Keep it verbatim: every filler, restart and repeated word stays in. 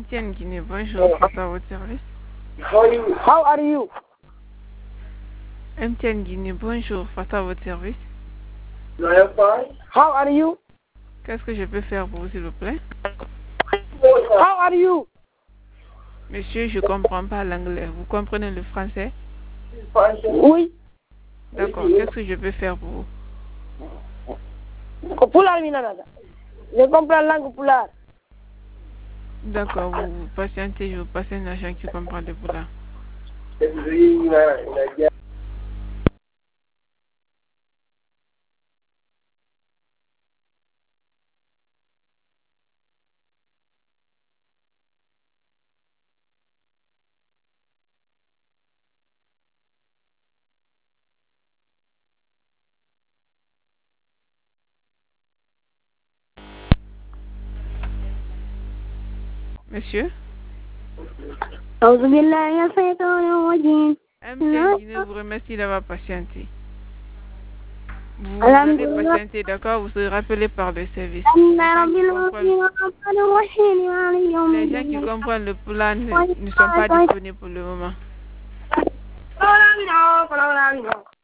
M T N Guinée, bonjour, face à votre service. How are you? M T N Guinée, bonjour, face à votre service. How are you? Qu'est-ce que je peux faire pour vous, s'il vous plaît? How are you? Monsieur, je comprends pas l'anglais. Vous comprenez le français? Oui. D'accord, qu'est-ce que je peux faire pour vous? Pular minanada. Je comprends la langue pular. D'accord, vous, vous patientez, je vous passe un agent qui comprend le poulard. Monsieur? أعوذ بالله من الشيطان الرجيم. M T N Guinée vous remercie d'avoir patienté. Vous allez patienter, d'accord? Vous serez rappelé par le service. Les gens qui comprennent le plan ne, ne sont pas disponibles pour le moment.